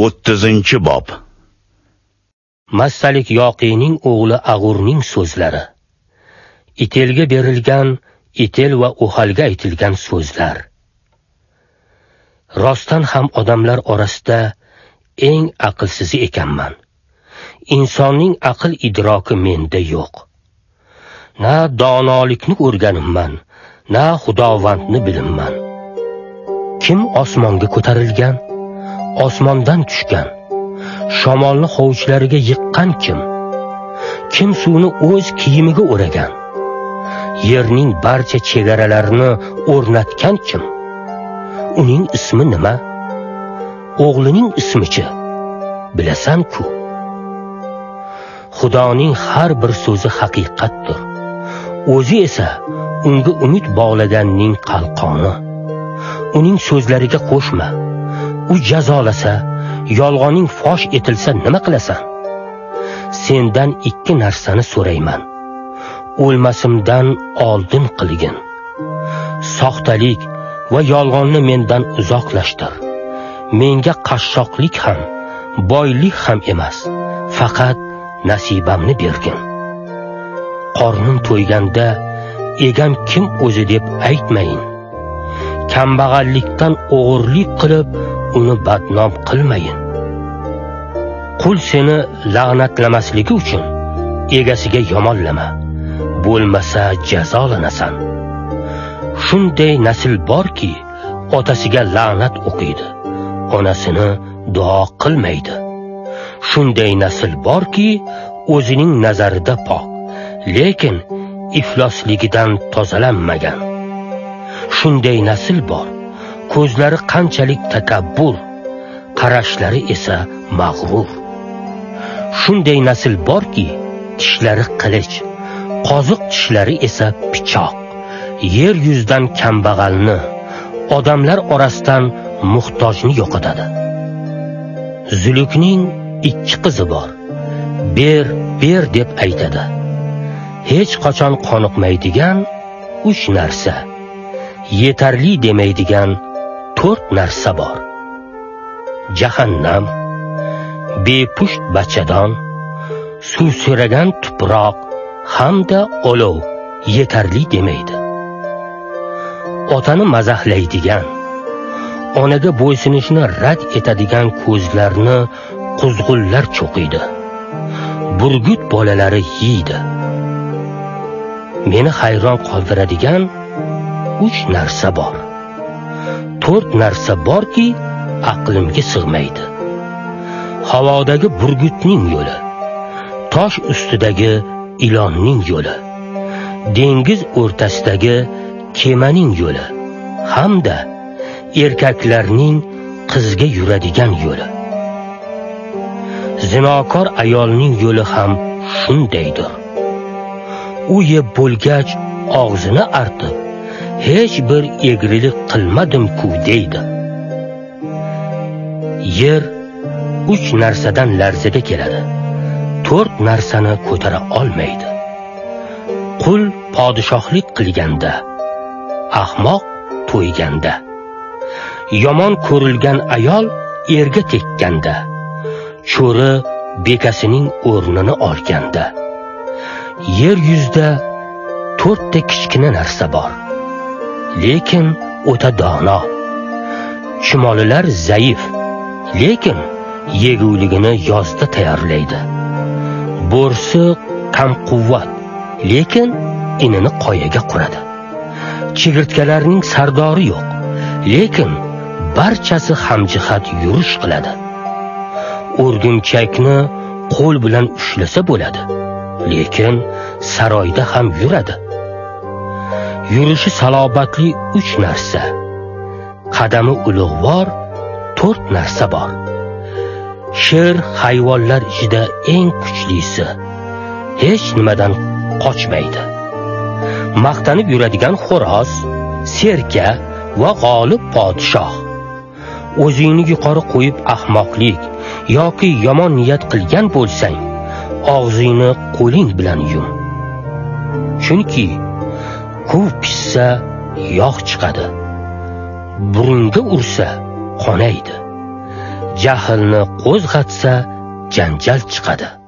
30-bob. Massalik Yoqiyning o'g'li Ag'urning so'zlari. Itelga berilgan, Itel va O'xalga aytilgan so'zlar. Rostdan ham odamlar orasida eng aqlsizi ekanman. Insonning aql idroki menda yo'q. Na donolikni o'rganimman, na xudovandni bilimman. Kim osmonga ko'tarilgan, osmondan tushgan, shamolni hovuchlariga yiqqan kim? Kim suvni o'z kiyimiga o'ragan, yerning barcha chegaralarini o'rnatgan kim? Uning ismi nima? O'g'lining ismi-chi? Bilasan-ku. Xudoning har bir so'zi haqiqatdir. O'zi esa unga umid bog'laganning qalqoni. Uning so'zlariga qo'shma. U jazolasa, yolg'oning fosh etilsa nima qilasan? Sendan 2 narsani so'rayman. O'lmasimdan oldin qilgin. Soxtalik va yolg'onni mendan uzoqlashtir. Menga qashshoqlik ham, boylik ham emas, faqat nasibamni bergin. Qornim to'yganda egam kim o'zi deb aytmayin. Kambag'allikdan o'g'irlik qilib uni badnom qilmayin. Qul seni la'natlamasligi uchun egasiga yomonlama, bo'lmasa jazolanasan. Shunday nasl borki, otasiga la'nat o'qiydi, onasini duo qilmaydi. Shunday nasl borki, o'zining nazarida pok, lekin iflosligidan tozalanmagan. Shunday nasl bor, ko'zlari qanchalik takabbur, qarashlari esa mag'rur. Shunday nasl borki, tishlari qilich, qoziq tishlari esa pichoq. Yer yuzidan kambag'alni, odamlar orasidan muhtojni yo'qotadi. Zulukning 2 qizi bor. Ber deb aytadi. Hech qachon qoniqmaydigan 3 narsa, yetarli demaydigan 4 narsa bor. Jahannam, bepusht bachadon, suv so'ragan tuproq hamda olov yetarli demaydi. Otani mazahlaydigan, onaga bo'ysunishni rad etadigan ko'zlarni quzg'unlar cho'qiydi. Burgut bolalari yeydi. Meni hayron qoldiradigan 3 narsa bor. 4 narsa borki, aqlimga sig'maydi. Havodagi burgutning yo'li, tosh ustidagi ilonning yo'li, dengiz o'rtasidagi kemaning yo'li hamda erkaklarning qizga yuradigan yo'li. Zinokor ayolning yo'li ham shundaydir. U yeb bo'lgach og'zini artib, hech bir egrilik qilmadim-ku deydi. Yer 3 narsadan larzaga keladi. 4 narsani ko'tara olmaydi. Qul podshohlik qilganda, ahmoq to'yganda, yomon ko'rilgan ayol erga tekkanda, cho'ri bekasining o'rnini olganda. Yer yuzida 4 ta kichkina narsa bor, lekin o'ta dono. Chumolilar zaif, lekin yeguligini yozda tayyorlaydi. Bo'rsi kamquvvat, lekin inini qoyaga quradi. Chigirtkalarning sardori yo'q, lekin barchasi hamjihat yurish qiladi. O'rgimchakni qo'l bilan ushlasa bo'ladi, lekin saroyda ham yuradi. Yurishi salobatli 3 narsa, qadami ulug'vor 4 narsa bor. Sher hayvonlar ichida eng kuchlisi, hech nimadan qochmaydi. Maqtanib yuradigan xo'roz, serka va g'olib podshoh. O'zingni yuqori qo'yib ahmoqlik yoki yomon niyat qilgan bo'lsang, og'zingni qo'ling bilan yum. Chunki kuv pishsa yog' chiqadi, burunga ursa qonaydi. jahlni qo'zg'atsa janjal chiqadi.